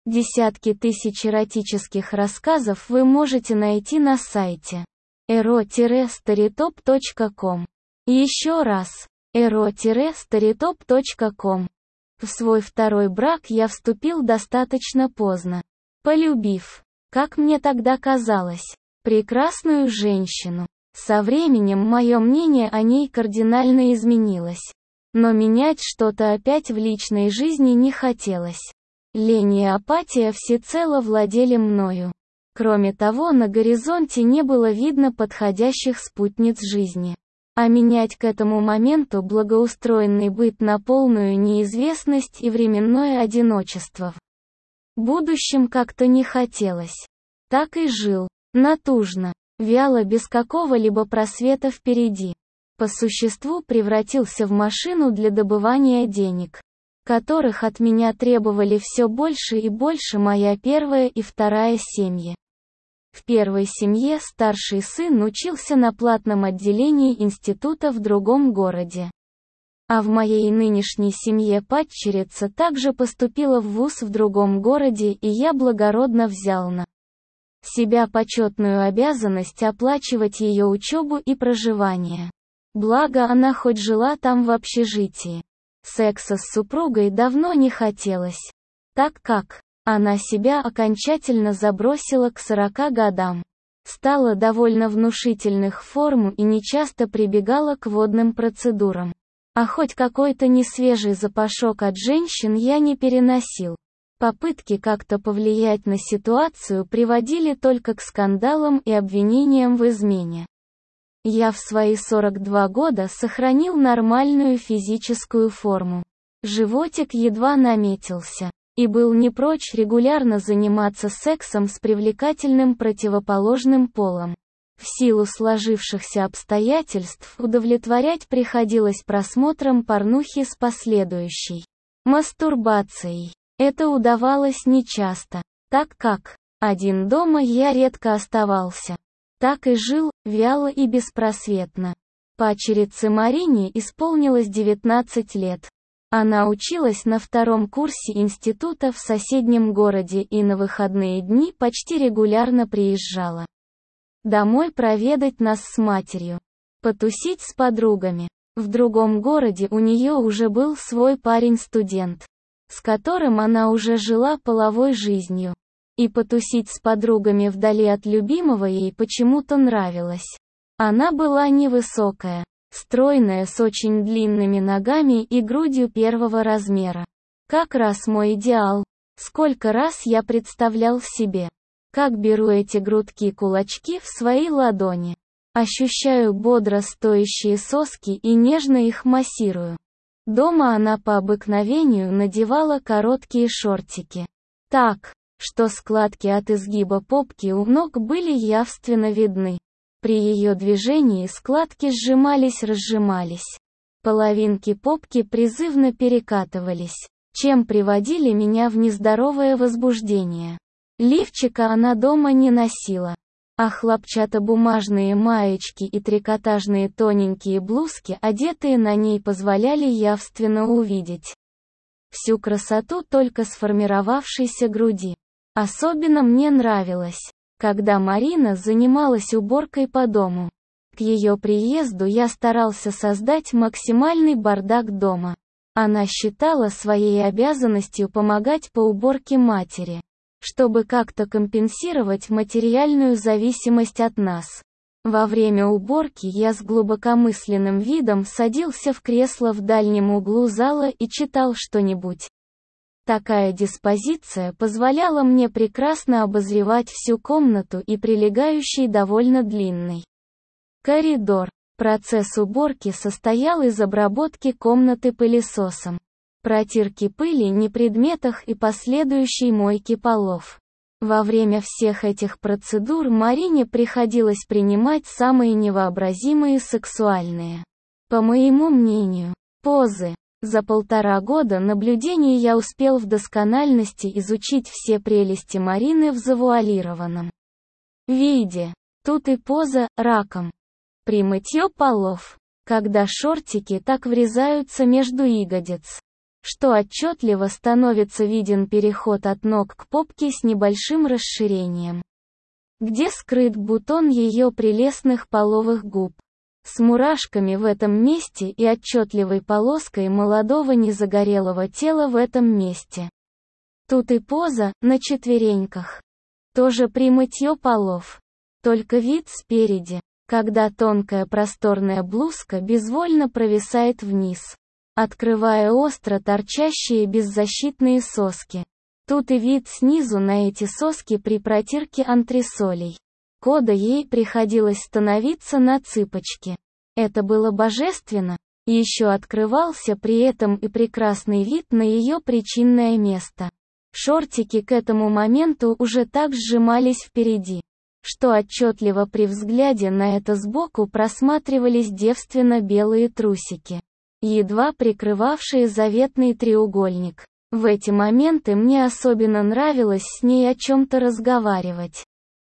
Десятки тысяч эротических рассказов вы можете найти на сайте ero-storytop.com. Еще раз, ero-storytop.com. В свой второй брак я вступил достаточно поздно, полюбив, как мне тогда казалось, прекрасную женщину. Со временем мое мнение о ней кардинально изменилось. Но менять что-то опять в личной жизни не хотелось. Лень и апатия всецело владели мною. Кроме того, на горизонте не было видно подходящих спутниц жизни. А менять к этому моменту благоустроенный быт на полную неизвестность и временное одиночество в будущем как-то не хотелось. Так и жил, натужно, вяло, без какого-либо просвета впереди. По существу превратился в машину для добывания денег, которых от меня требовали все больше и больше моя первая и вторая семьи. В первой семье старший сын учился на платном отделении института в другом городе. А в моей нынешней семье падчерица также поступила в вуз в другом городе, и я благородно взял на себя почетную обязанность оплачивать ее учебу и проживание. Благо она хоть жила там в общежитии. Секса с супругой давно не хотелось, так как она себя окончательно забросила к 40 годам. Стала довольно внушительных форм и нечасто прибегала к водным процедурам. А хоть какой-то несвежий запашок от женщин я не переносил. Попытки как-то повлиять на ситуацию приводили только к скандалам и обвинениям в измене. Я в свои 42 года сохранил нормальную физическую форму. Животик едва наметился. И был не прочь регулярно заниматься сексом с привлекательным противоположным полом. В силу сложившихся обстоятельств удовлетворять приходилось просмотром порнухи с последующей мастурбацией. Это удавалось нечасто, так как один дома я редко оставался. Так и жил, вяло и беспросветно. Падчерице Марине исполнилось 19 лет. Она училась на 2-м курсе института в соседнем городе и на выходные дни почти регулярно приезжала домой проведать нас с матерью, потусить с подругами. В другом городе у нее уже был свой парень-студент, с которым она уже жила половой жизнью. И потусить с подругами вдали от любимого ей почему-то нравилось. Она была невысокая, стройная, с очень длинными ногами и грудью первого размера. Как раз мой идеал. Сколько раз я представлял себе, как беру эти грудки-кулачки в свои ладони. Ощущаю бодро стоящие соски и нежно их массирую. Дома она по обыкновению надевала короткие шортики. Так, что складки от изгиба попки у ног были явственно видны. При ее движении складки сжимались-разжимались. Половинки попки призывно перекатывались, чем приводили меня в нездоровое возбуждение. Лифчика она дома не носила, а хлопчатобумажные маечки и трикотажные тоненькие блузки, одетые на ней, позволяли явственно увидеть всю красоту только сформировавшейся груди. Особенно мне нравилось, когда Марина занималась уборкой по дому. К ее приезду я старался создать максимальный бардак дома. Она считала своей обязанностью помогать по уборке матери, чтобы как-то компенсировать материальную зависимость от нас. Во время уборки я с глубокомысленным видом садился в кресло в дальнем углу зала и читал что-нибудь. Такая диспозиция позволяла мне прекрасно обозревать всю комнату и прилегающий довольно длинный коридор. Процесс уборки состоял из обработки комнаты пылесосом, протирки пыли на предметах и последующей мойки полов. Во время всех этих процедур Марине приходилось принимать самые невообразимые сексуальные, по моему мнению, позы. За 1,5 года наблюдений я успел в доскональности изучить все прелести Марины в завуалированном виде. Тут и поза раком. При мытье полов, когда шортики так врезаются между ягодиц. что отчетливо становится виден переход от ног к попке с небольшим расширением, где скрыт бутон ее прелестных половых губ, с мурашками в этом месте и отчетливой полоской молодого незагорелого тела в этом месте. Тут и поза, на четвереньках. Тоже при мытье полов. Только вид спереди, когда тонкая просторная блузка безвольно провисает вниз, открывая остро торчащие беззащитные соски. Тут и вид снизу на эти соски при протирке антресолей. Кода ей приходилось становиться на цыпочки. Это было божественно. Еще открывался при этом и прекрасный вид на ее причинное место. Шортики к этому моменту уже так сжимались впереди, что отчетливо при взгляде на это сбоку просматривались девственно-белые трусики, едва прикрывавшие заветный треугольник. В эти моменты мне особенно нравилось с ней о чем-то разговаривать.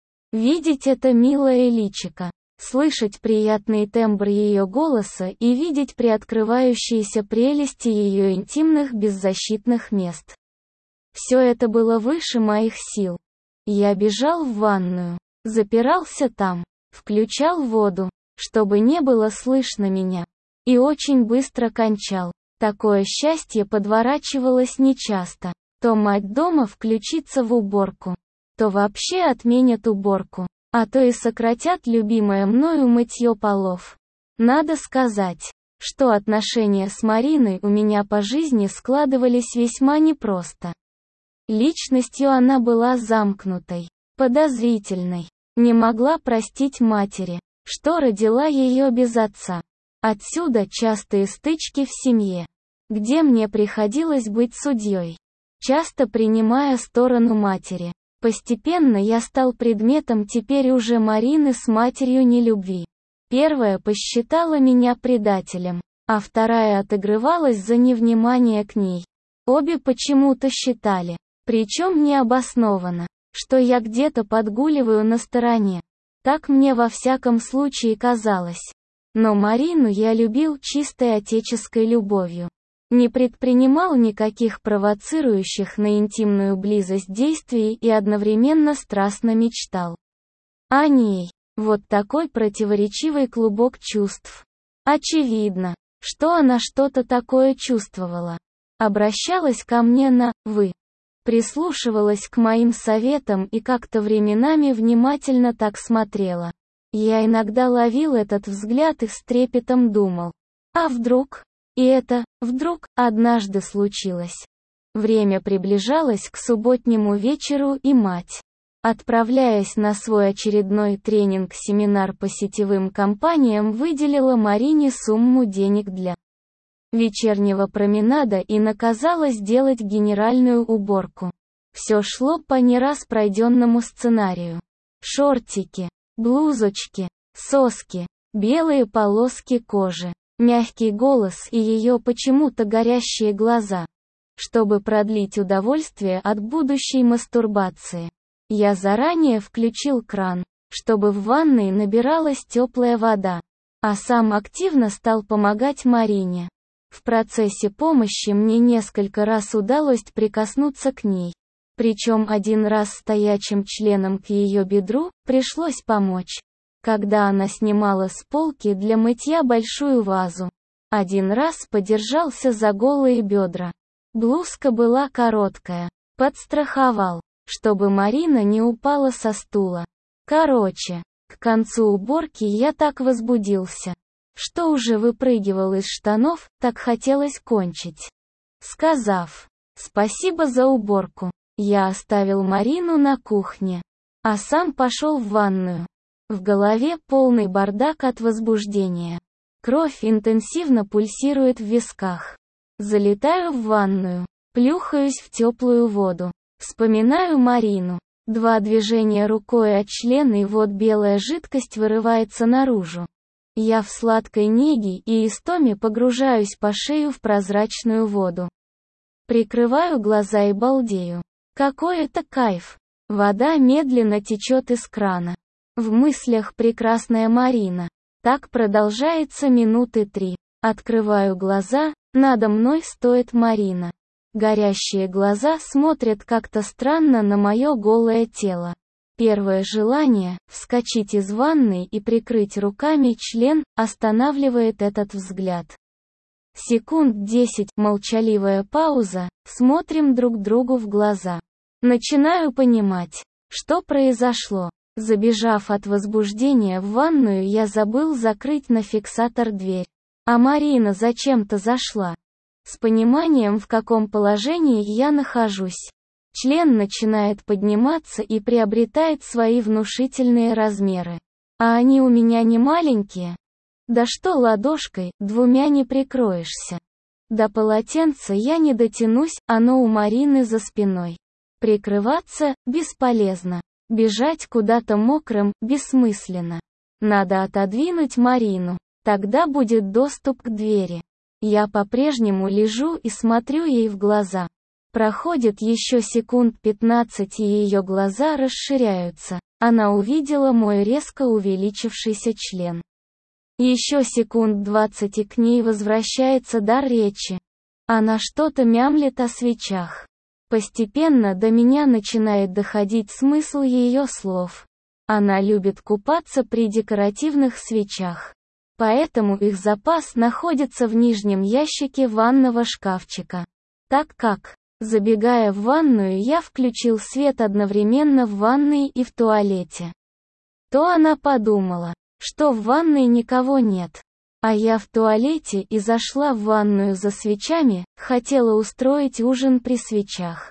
Видеть это милое личико, слышать приятный тембр ее голоса и видеть приоткрывающиеся прелести ее интимных беззащитных мест. Все это было выше моих сил. Я бежал в ванную, запирался там, включал воду, чтобы не было слышно меня, и очень быстро кончал. Такое счастье подворачивалось нечасто. То мать дома включится в уборку, то вообще отменят уборку, а то и сократят любимое мною мытье полов. Надо сказать, что отношения с Мариной у меня по жизни складывались весьма непросто. Личностью она была замкнутой, подозрительной, не могла простить матери, что родила ее без отца. Отсюда частые стычки в семье, где мне приходилось быть судьей, часто принимая сторону матери. Постепенно я стал предметом теперь уже Марины с матерью нелюбви. Первая посчитала меня предателем, а вторая отыгрывалась за невнимание к ней. Обе почему-то считали, причем необоснованно, что я где-то подгуливаю на стороне. Так мне во всяком случае казалось. Но Марину я любил чистой отеческой любовью. Не предпринимал никаких провоцирующих на интимную близость действий и одновременно страстно мечтал о ней. Вот такой противоречивый клубок чувств. Очевидно, что она что-то такое чувствовала. Обращалась ко мне на «вы». Прислушивалась к моим советам и как-то временами внимательно так смотрела. Я иногда ловил этот взгляд и с трепетом думал: а вдруг? И это «вдруг» однажды случилось. Время приближалось к субботнему вечеру, и мать, отправляясь на свой очередной тренинг-семинар по сетевым компаниям, выделила Марине сумму денег для вечернего променада и наказала сделать генеральную уборку. Все шло по не раз пройденному сценарию. Шортики, блузочки, соски, белые полоски кожи, мягкий голос и ее почему-то горящие глаза. Чтобы продлить удовольствие от будущей мастурбации, я заранее включил кран, чтобы в ванной набиралась теплая вода, а сам активно стал помогать Марине. В процессе помощи мне несколько раз удалось прикоснуться к ней. Причем один раз стоячим членом к ее бедру пришлось помочь, когда она снимала с полки для мытья большую вазу. Один раз подержался за голые бедра. Блузка была короткая. Подстраховал, чтобы Марина не упала со стула. Короче, к концу уборки я так возбудился, что уже выпрыгивал из штанов, так хотелось кончить. Сказав «спасибо за уборку», я оставил Марину на кухне, а сам пошел в ванную. В голове полный бардак от возбуждения. Кровь интенсивно пульсирует в висках. Залетаю в ванную, плюхаюсь в теплую воду. Вспоминаю Марину. 2 движения рукой от члена, и вот белая жидкость вырывается наружу. Я в сладкой неге и истоме погружаюсь по шею в прозрачную воду. Прикрываю глаза и балдею. Какой это кайф! Вода медленно течет из крана. В мыслях прекрасная Марина. Так продолжается минуты 3. Открываю глаза, надо мной стоит Марина. Горящие глаза смотрят как-то странно на мое голое тело. Первое желание – вскочить из ванной и прикрыть руками член, останавливает этот взгляд. Секунд 10, молчаливая пауза, смотрим друг другу в глаза. Начинаю понимать, что произошло. Забежав от возбуждения в ванную, я забыл закрыть на фиксатор дверь. А Марина зачем-то зашла. С пониманием, в каком положении я нахожусь. Член начинает подниматься и приобретает свои внушительные размеры. А они у меня не маленькие. Да что ладошкой, двумя не прикроешься. До полотенца я не дотянусь, оно у Марины за спиной. Прикрываться – бесполезно. Бежать куда-то мокрым – бессмысленно. Надо отодвинуть Марину. Тогда будет доступ к двери. Я по-прежнему лежу и смотрю ей в глаза. Проходит еще секунд 15, и ее глаза расширяются. Она увидела мой резко увеличившийся член. Еще секунд 20, и к ней возвращается дар речи. Она что-то мямлит о свечах. Постепенно до меня начинает доходить смысл ее слов. Она любит купаться при декоративных свечах. Поэтому их запас находится в нижнем ящике ванного шкафчика. Так как, забегая в ванную, я включил свет одновременно в ванной и в туалете. То она подумала, что в ванной никого нет. А я в туалете и зашла в ванную за свечами, хотела устроить ужин при свечах.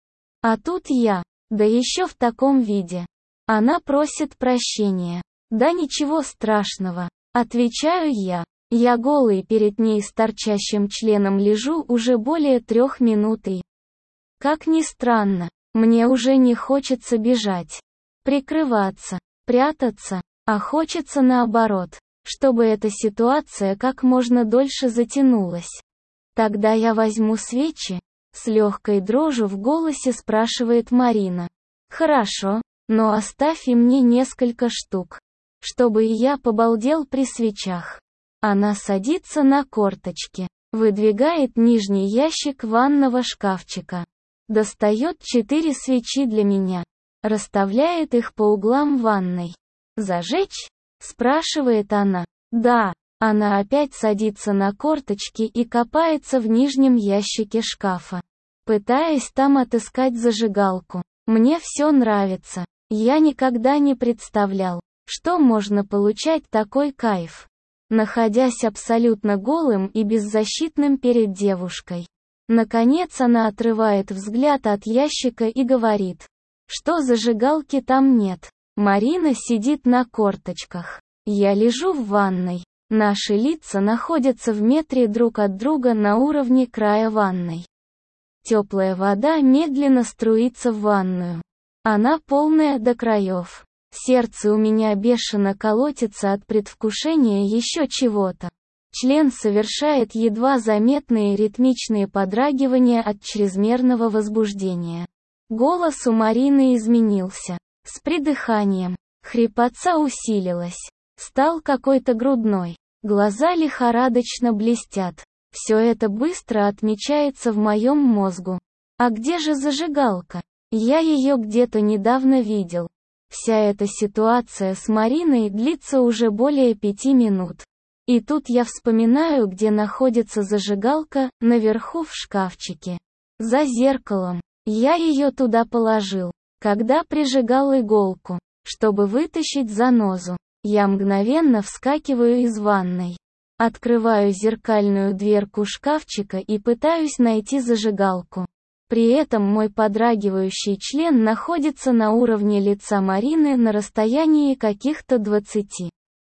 А тут я, да еще в таком виде. Она просит прощения. Да ничего страшного. Отвечаю я. Я голый перед ней с торчащим членом лежу уже более 3 минут и... Как ни странно, мне уже не хочется бежать, прикрываться, прятаться, а хочется наоборот, чтобы эта ситуация как можно дольше затянулась. Тогда я возьму свечи, с легкой дрожью в голосе спрашивает Марина. Хорошо, но оставь и мне несколько штук. Чтобы и я побалдел при свечах. Она садится на корточки, выдвигает нижний ящик ванного шкафчика. Достает 4 свечи для меня. Расставляет их по углам ванной. «Зажечь?» – спрашивает она. «Да». Она опять садится на корточки и копается в нижнем ящике шкафа, пытаясь там отыскать зажигалку. Мне все нравится. Я никогда не представлял, что можно получать такой кайф, находясь абсолютно голым и беззащитным перед девушкой. Наконец она отрывает взгляд от ящика и говорит, что зажигалки там нет. Марина сидит на корточках. Я лежу в ванной. Наши лица находятся в метре друг от друга на уровне края ванной. Теплая вода медленно струится в ванную. Она полная до краев. Сердце у меня бешено колотится от предвкушения еще чего-то. Член совершает едва заметные ритмичные подрагивания от чрезмерного возбуждения. Голос у Марины изменился. С придыханием. Хрипотца усилилась. Стал какой-то грудной. Глаза лихорадочно блестят. Все это быстро отмечается в моем мозгу. А где же зажигалка? Я ее где-то недавно видел. Вся эта ситуация с Мариной длится уже более 5 минут. И тут я вспоминаю, где находится зажигалка, наверху в шкафчике. За зеркалом. Я ее туда положил, когда прижигал иголку, чтобы вытащить занозу. Я мгновенно вскакиваю из ванной. Открываю зеркальную дверку шкафчика и пытаюсь найти зажигалку. При этом мой подрагивающий член находится на уровне лица Марины на расстоянии каких-то 20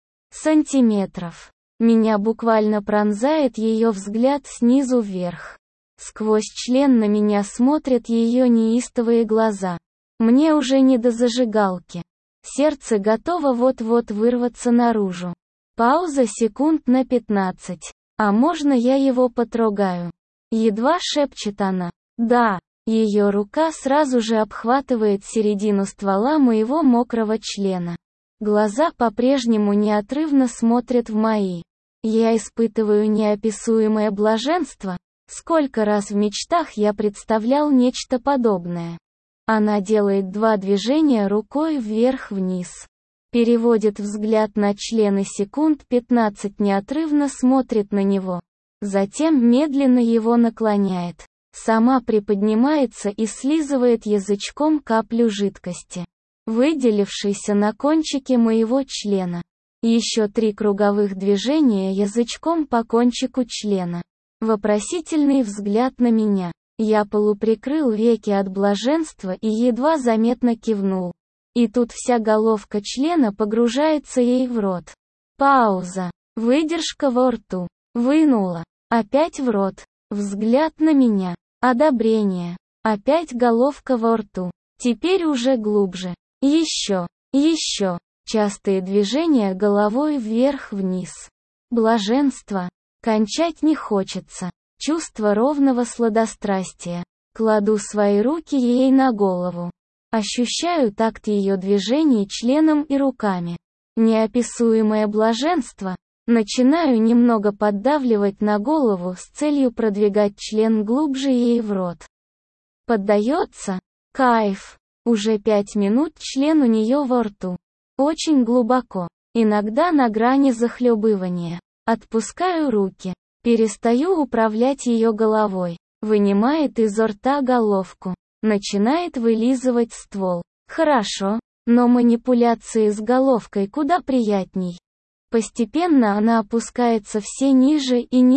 сантиметров. Меня буквально пронзает ее взгляд снизу вверх. Сквозь член на меня смотрят ее неистовые глаза. Мне уже не до зажигалки. Сердце готово вот-вот вырваться наружу. Пауза секунд на 15. А можно я его потрогаю? Едва шепчет она. Да. Ее рука сразу же обхватывает середину ствола моего мокрого члена. Глаза по-прежнему неотрывно смотрят в мои. Я испытываю неописуемое блаженство. Сколько раз в мечтах я представлял нечто подобное. Она делает 2 движения рукой вверх-вниз. Переводит взгляд на член и секунд 15 неотрывно смотрит на него. Затем медленно его наклоняет. Сама приподнимается и слизывает язычком каплю жидкости, выделившейся на кончике моего члена. Еще 3 круговых движения язычком по кончику члена. Вопросительный взгляд на меня. Я полуприкрыл веки от блаженства и едва заметно кивнул. И тут вся головка члена погружается ей в рот. Пауза. Выдержка во рту. Вынула. Опять в рот. Взгляд на меня. Одобрение. Опять головка во рту. Теперь уже глубже. Еще. Еще. Частые движения головой вверх-вниз. Блаженство. Кончать не хочется. Чувство ровного сладострастия. Кладу свои руки ей на голову. Ощущаю такт ее движений членом и руками. Неописуемое блаженство. Начинаю немного поддавливать на голову с целью продвигать член глубже ей в рот. Поддается. Кайф. Уже 5 минут член у нее во рту. Очень глубоко. Иногда на грани захлебывания. Отпускаю руки. Перестаю управлять ее головой. Вынимает изо рта головку. Начинает вылизывать ствол. Хорошо, но манипуляции с головкой куда приятней. Постепенно она опускается все ниже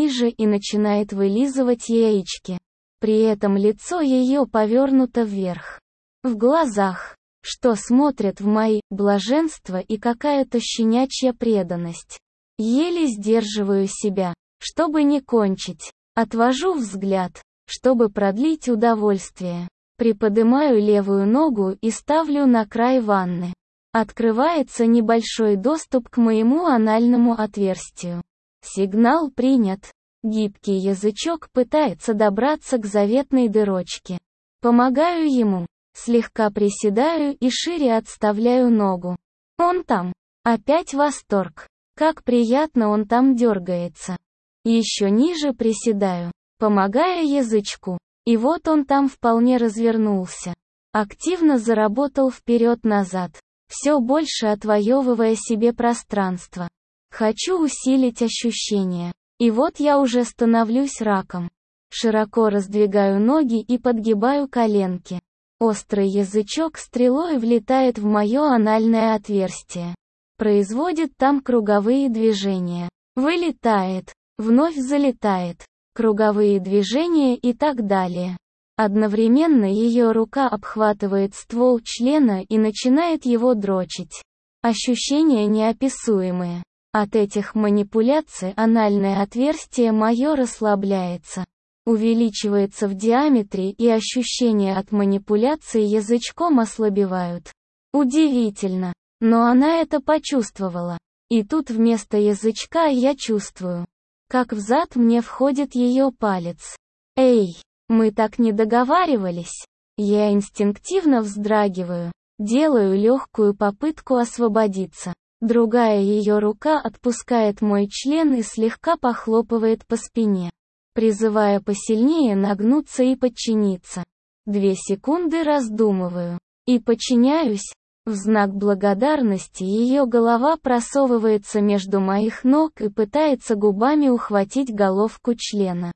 и начинает вылизывать яички. При этом лицо ее повернуто вверх. В глазах, что смотрят в мои блаженство и какая-то щенячья преданность. Еле сдерживаю себя, чтобы не кончить. Отвожу взгляд, чтобы продлить удовольствие. Приподнимаю левую ногу и ставлю на край ванны. Открывается небольшой доступ к моему анальному отверстию. Сигнал принят. Гибкий язычок пытается добраться к заветной дырочке. Помогаю ему. Слегка приседаю и шире отставляю ногу. Он там. Опять восторг. Как приятно он там дергается. Еще ниже приседаю, помогая язычку. И вот он там вполне развернулся. Активно заработал вперед-назад. Все больше отвоевывая себе пространство. Хочу усилить ощущения. И вот я уже становлюсь раком. Широко раздвигаю ноги и подгибаю коленки. Острый язычок стрелой влетает в мое анальное отверстие. Производит там круговые движения. Вылетает. Вновь залетает. Круговые движения и так далее. Одновременно ее рука обхватывает ствол члена и начинает его дрочить. Ощущения неописуемые. От этих манипуляций анальное отверстие мое расслабляется. Увеличивается в диаметре и ощущения от манипуляции язычком ослабевают. Удивительно. Но она это почувствовала. И тут вместо язычка я чувствую, как в зад мне входит ее палец. Эй, мы так не договаривались. Я инстинктивно вздрагиваю, делаю легкую попытку освободиться. Другая ее рука отпускает мой член и слегка похлопывает по спине, призывая посильнее нагнуться и подчиниться. 2 секунды раздумываю. И подчиняюсь. В знак благодарности ее голова просовывается между моих ног и пытается губами ухватить головку члена.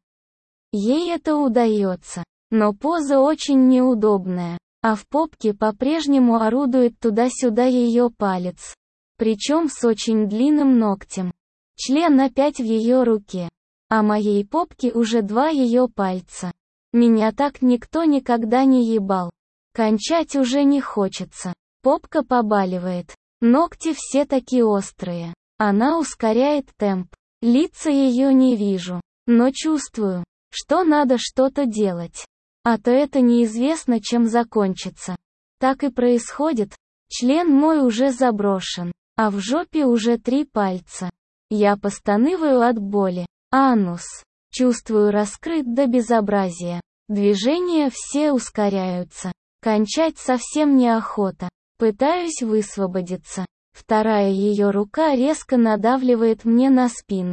Ей это удается, но поза очень неудобная, а в попке по-прежнему орудует туда-сюда ее палец. Причем с очень длинным ногтем. Член опять в ее руке, а моей попке уже 2 ее пальца. Меня так никто никогда не ебал. Кончать уже не хочется. Попка побаливает. Ногти все такие острые. Она ускоряет темп. Лица ее не вижу, но чувствую, что надо что-то делать. А то это неизвестно, чем закончится. Так и происходит. Член мой уже заброшен, а в жопе уже 3 пальца. Я постанываю от боли. Анус. Чувствую раскрыт до безобразия. Движения все ускоряются. Кончать совсем неохота. Пытаюсь высвободиться. Вторая ее рука резко надавливает мне на спину.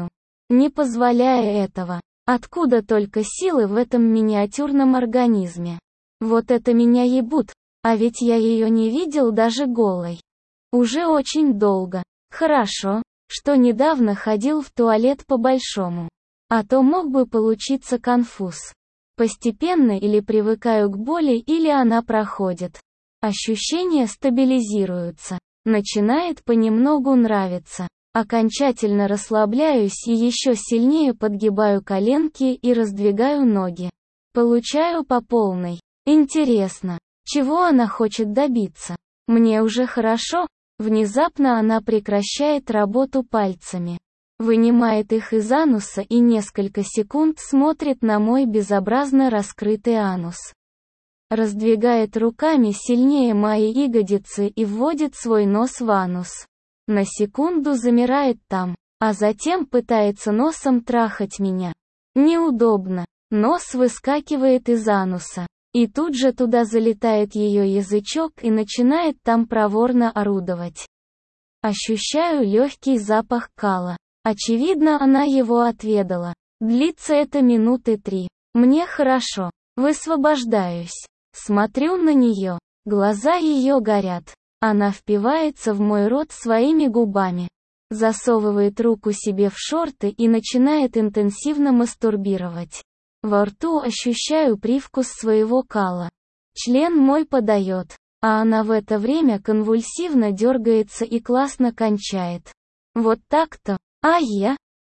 не позволяя этого. Откуда только силы в этом миниатюрном организме? Вот это меня ебут, а ведь я ее не видел даже голой. Уже очень долго. Хорошо, что недавно ходил в туалет по-большому. А то мог бы получиться конфуз. Постепенно или привыкаю к боли, или она проходит. Ощущения стабилизируются. Начинает понемногу нравиться. Окончательно расслабляюсь и еще сильнее подгибаю коленки и раздвигаю ноги. Получаю по полной. Интересно, чего она хочет добиться? Мне уже хорошо. Внезапно она прекращает работу пальцами. Вынимает их из ануса и несколько секунд смотрит на мой безобразно раскрытый анус. Раздвигает руками сильнее мои ягодицы и вводит свой нос в анус. На секунду замирает там, а затем пытается носом трахать меня. Неудобно. Нос выскакивает из ануса. И тут же туда залетает ее язычок и начинает там проворно орудовать. Ощущаю легкий запах кала. Очевидно, она его отведала. Длится это минуты 3. Мне хорошо. Высвобождаюсь. Смотрю на нее. Глаза ее горят. Она впивается в мой рот своими губами. Засовывает руку себе в шорты и начинает интенсивно мастурбировать. Во рту ощущаю привкус своего кала. Член мой подает, а она в это время конвульсивно дергается и классно кончает. Вот так-то. А я?